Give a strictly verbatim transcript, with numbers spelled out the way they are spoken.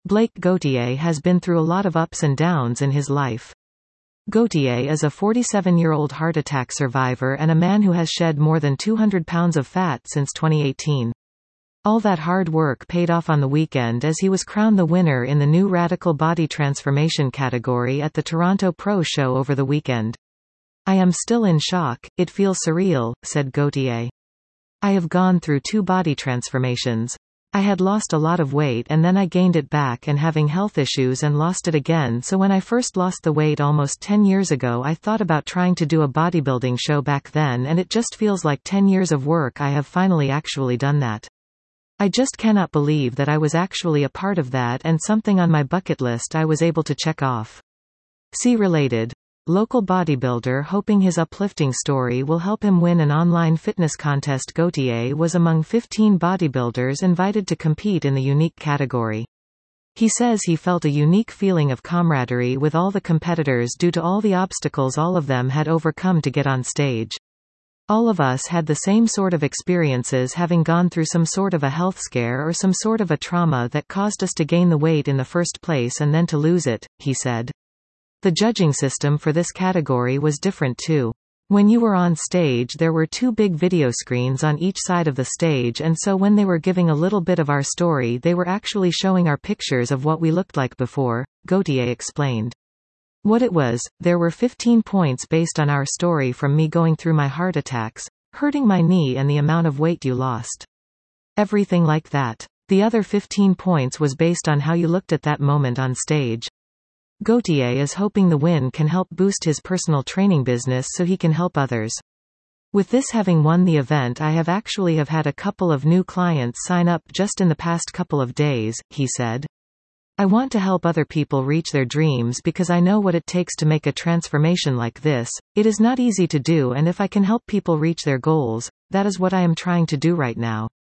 Blake Gautier has been through a lot of ups and downs in his life. Gautier is a forty-seven-year-old heart attack survivor and a man who has shed more than two hundred pounds of fat since twenty eighteen. All that hard work paid off on the weekend as he was crowned the winner in the new Radical Body Transformation category at the Toronto Pro Show over the weekend. "I am still in shock, it feels surreal," said Gautier. "I have gone through two body transformations. I had lost a lot of weight and then I gained it back and having health issues and lost it again, so when I first lost the weight almost ten years ago I thought about trying to do a bodybuilding show back then, and it just feels like ten years of work I have finally actually done that. I just cannot believe that I was actually a part of that and something on my bucket list I was able to check off." See related. Local bodybuilder hoping his uplifting story will help him win an online fitness contest. Gautier was among fifteen bodybuilders invited to compete in the unique category. He says he felt a unique feeling of camaraderie with all the competitors due to all the obstacles all of them had overcome to get on stage. "All of us had the same sort of experiences, having gone through some sort of a health scare or some sort of a trauma that caused us to gain the weight in the first place and then to lose it," he said. The judging system for this category was different too. When you were on stage there were two big video screens on each side of the stage, and so when they were giving a little bit of our story they were actually showing our pictures of what we looked like before, Gautier explained. "What it was, there were fifteen points based on our story, from me going through my heart attacks, hurting my knee and the amount of weight you lost. Everything like that. The other fifteen points was based on how you looked at that moment on stage." Gautier is hoping the win can help boost his personal training business so he can help others. "With this having won the event I have actually have had a couple of new clients sign up just in the past couple of days," he said. "I want to help other people reach their dreams because I know what it takes to make a transformation like this. It is not easy to do, and if I can help people reach their goals, that is what I am trying to do right now."